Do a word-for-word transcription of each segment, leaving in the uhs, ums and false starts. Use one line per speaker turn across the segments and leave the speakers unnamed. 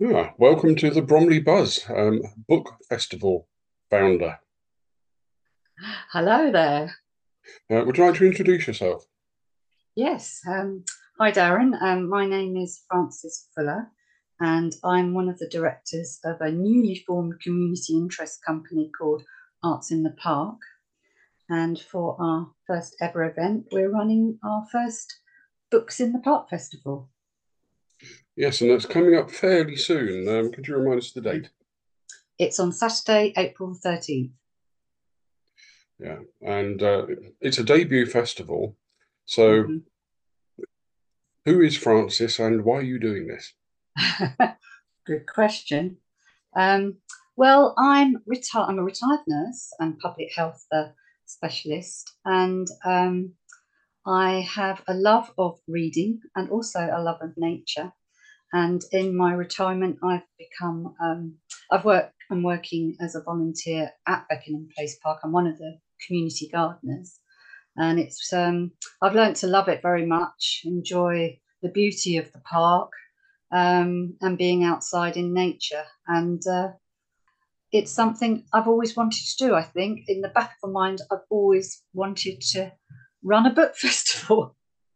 Ah, welcome to the Bromley Buzz um, Book Festival founder.
Hello there.
Uh, would you like to introduce yourself?
Yes. Um, hi, Darren. Um, my name is Frances Fuller, and I'm one of the directors of a newly formed community interest company called Arts in the Park. And for our first ever event, we're running our first Books in the Park Festival.
Yes, and that's coming up fairly soon. Um, could you remind us of the date?
It's on Saturday, April thirteenth.
Yeah, and uh, it's a debut festival. So,
Mhm.
who is Francis and why are you doing this?
Good question. Um, well, I'm retired. I'm a retired nurse and public health uh, specialist, and um, I have a love of reading and also a love of nature. And in my retirement, I've become um, I've worked. I'm working as a volunteer at Beckenham Place Park. I'm one of the community gardeners, and it's um, I've learned to love it very much. Enjoy the beauty of the park um, and being outside in nature. And uh, it's something I've always wanted to do. I think in the back of my mind, I've always wanted to run a book festival.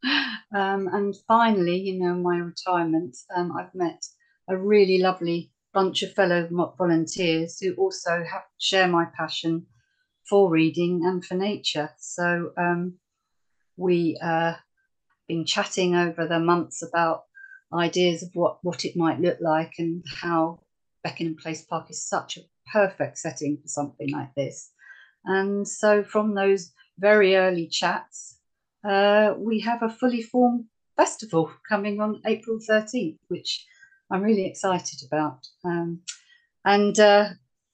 Um, and finally, you know, my retirement, um, I've met a really lovely bunch of fellow volunteers who also have share my passion for reading and for nature. So um, we uh, been chatting over the months about ideas of what what it might look like and how Beckenham Place Park is such a perfect setting for something like this. And so from those very early chats, uh, we have a fully formed festival coming on April thirteenth, which I'm really excited about. Um, and uh,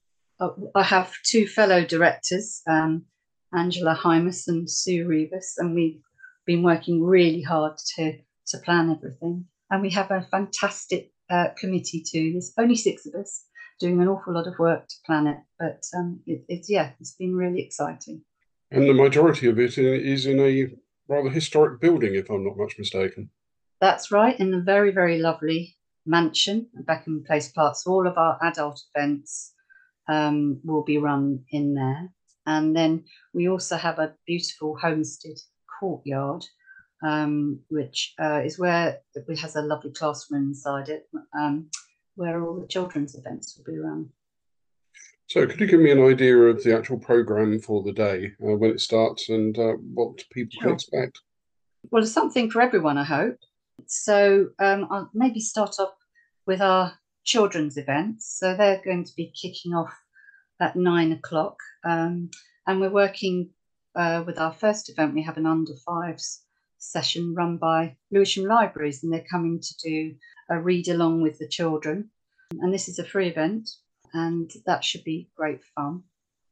I have two fellow directors, um, Angela Hymus and Sue Rivas, and we've been working really hard to, to plan everything. And we have a fantastic uh, committee too. There's only six of us doing an awful lot of work to plan it, but um, it, it's yeah, it's been really exciting.
And the majority of it is in a rather historic building, if I'm not much mistaken.
That's right, in the very, very lovely mansion at Beckham Place Park. So all of our adult events um, will be run in there. And then we also have a beautiful homestead courtyard, um, which uh, is where it has a lovely classroom inside it, um, where all the children's events will be run.
So, could you give me an idea of the actual program for the day, uh, when it starts, and uh, what people can
Sure.
expect?
Well, there's something for everyone, I hope. So um, I'll maybe start off with our children's events. So they're going to be kicking off at nine o'clock. Um, and we're working uh, with our first event. We have an under fives session run by Lewisham Libraries, and they're coming to do a read along with the children. And this is a free event, and that should be great fun.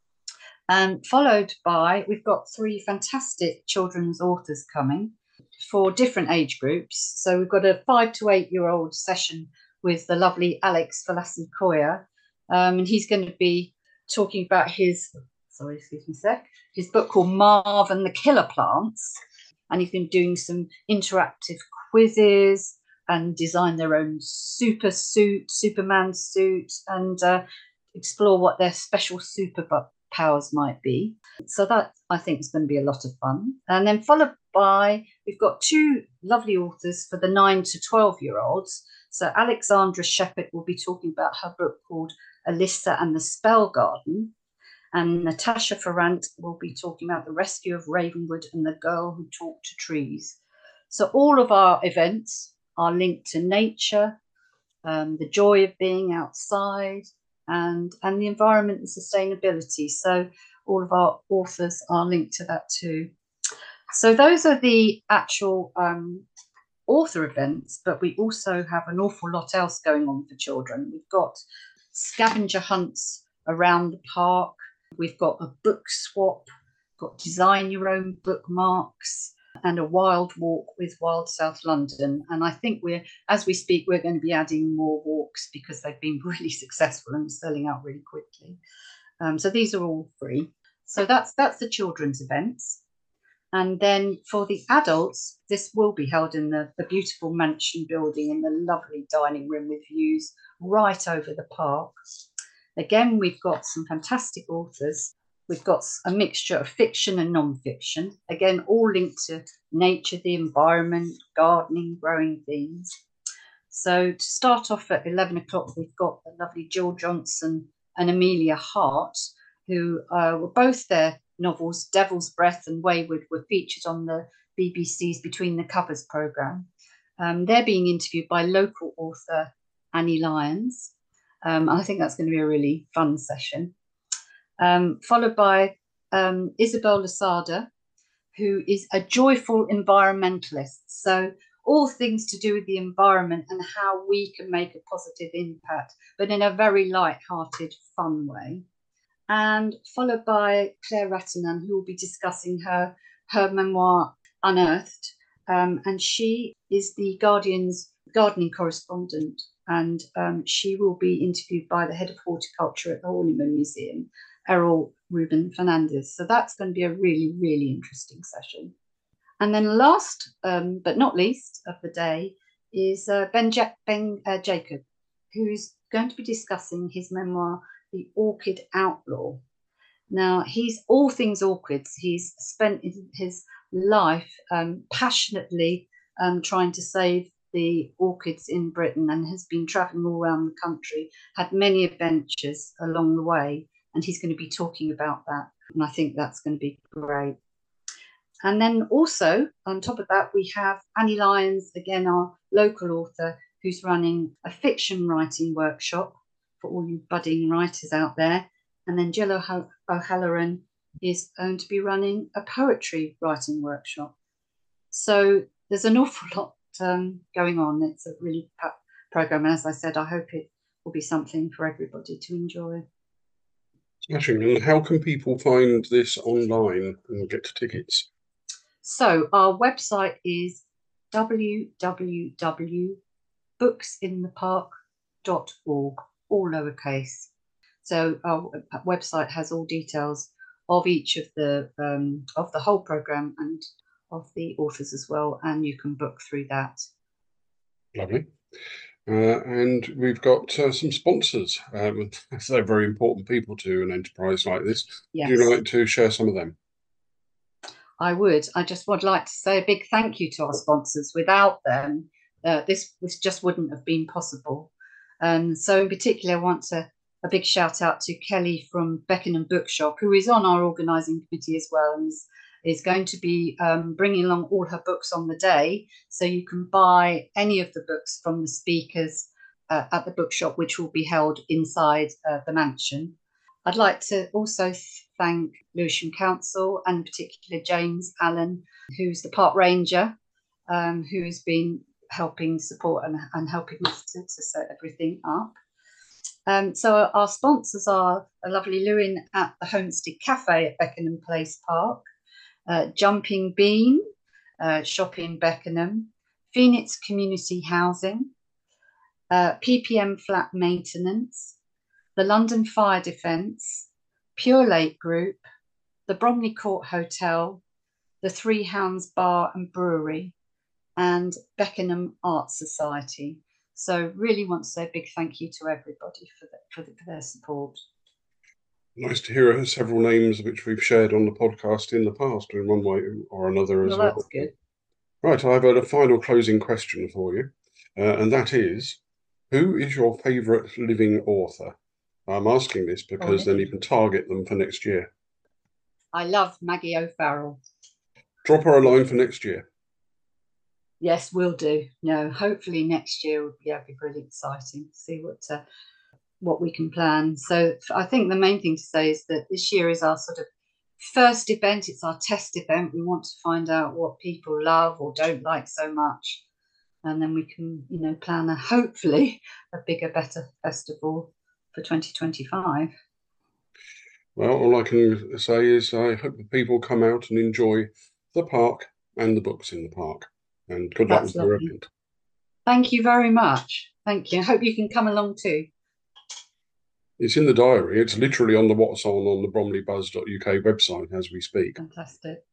And followed by, we've got three fantastic children's authors coming for different age groups. So we've got a five to eight year old session with the lovely Alex Falassi Koya. Um, and he's going to be talking about his, sorry, excuse me a sec, his book called Marv and the Killer Plants. And he's been doing some interactive quizzes and design their own super suit, Superman suit, and uh, explore what their special super powers might be. So that I think is going to be a lot of fun. And then followed by, we've got two lovely authors for the nine to twelve year olds. So Alexandra Shepherd will be talking about her book called Alyssa and the Spell Garden. And Natasha Ferrant will be talking about the rescue of Ravenwood and the girl who talked to trees. So all of our events are linked to nature, um, the joy of being outside, and and the environment and sustainability. So all of our authors are linked to that too. So those are the actual um, author events, but we also have an awful lot else going on for children. We've got scavenger hunts around the park. We've got a book swap, got design your own bookmarks, and a wild walk with Wild South London. And I think we're, as we speak, we're going to be adding more walks because they've been really successful and selling out really quickly. Um, so these are all free. So that's that's the children's events. And then for the adults, this will be held in the, the beautiful mansion building in the lovely dining room with views right over the park. Again, we've got some fantastic authors. We've got a mixture of fiction and non-fiction, again, all linked to nature, the environment, gardening, growing things. So to start off at eleven o'clock, we've got the lovely Jill Johnson and Amelia Hart, who uh, were both their novels, Devil's Breath and Wayward, were featured on the B B C's Between the Covers programme. Um, they're being interviewed by local author Annie Lyons. Um, I think that's going to be a really fun session. Um, followed by um, Isabel Lasada, who is a joyful environmentalist. So all things to do with the environment and how we can make a positive impact, but in a very light-hearted, fun way. And followed by Claire Rattinan, who will be discussing her, her memoir, Unearthed. Um, and she is the Guardian's gardening correspondent. And um, she will be interviewed by the head of horticulture at the Horniman Museum, Errol Ruben Fernandez. So that's going to be a really, really interesting session. And then last, um, but not least of the day, is uh, Ben, ja ben uh, Jacob, who's going to be discussing his memoir, The Orchid Outlaw. Now, he's all things orchids. He's spent his life um, passionately um, trying to save the orchids in Britain and has been travelling all around the country, had many adventures along the way, and he's going to be talking about that. And I think that's going to be great. And then also, on top of that, we have Annie Lyons, again, our local author, who's running a fiction writing workshop for all you budding writers out there. And then Jill O'Halloran is going to be running a poetry writing workshop. So there's an awful lot um, going on. It's a really packed programme. And as I said, I hope it will be something for everybody to enjoy.
Smashing. And how can people find this online and get tickets?
So our website is w w w dot books in the park dot org, all lowercase. So our website has all details of each of the um, of the whole programme and of the authors as well, and you can book through that.
Lovely. Uh, and we've got uh, some sponsors. Um, they're very important people to an enterprise like this. Yes. Would you like to share some of them?
I would. I just would like to say a big thank you to our sponsors. Without them, uh, this, this just wouldn't have been possible. Um, so in particular, I want to a big shout out to Kelly from Beckenham Bookshop, who is on our organising committee as well, and is, is going to be um, bringing along all her books on the day. So you can buy any of the books from the speakers uh, at the bookshop, which will be held inside uh, the mansion. I'd like to also thank Lewisham Council, and in particular James Allen, who's the park ranger, um, who has been helping support and, and helping us to, to set everything up. Um, so our sponsors are a lovely Lewin at the Homestead Cafe at Beckenham Place Park, uh, Jumping Bean, uh, Shop in Beckenham, Phoenix Community Housing, uh, P P M Flat Maintenance, the London Fire Defence, Pure Lake Group, the Bromley Court Hotel, the Three Hounds Bar and Brewery, and Beckenham Art Society. So really want to say a big thank you to everybody for, the, for, the, for their support.
Nice to hear several names which we've shared on the podcast in the past in one way or another as well.
Well, that's good.
Right, I've got a final closing question for you, uh, and that is, who is your favourite living author? I'm asking this because oh, then you can target them for next year.
I love Maggie O'Farrell.
Drop her a line for next year.
Yes, we'll do. No, hopefully next year will be, be really exciting to see what uh, what we can plan. So I think the main thing to say is that this year is our sort of first event. It's our test event. We want to find out what people love or don't like so much, and then we can, you know, plan a hopefully a bigger, better festival for twenty twenty-five.
Well, all I can say is I hope that people come out and enjoy the park and the books in the park. And good luck with your event.
Thank you very much. Thank you. I hope you can come along too.
It's in the diary. It's literally on the What's On on the bromley buzz dot U K website as we speak.
Fantastic.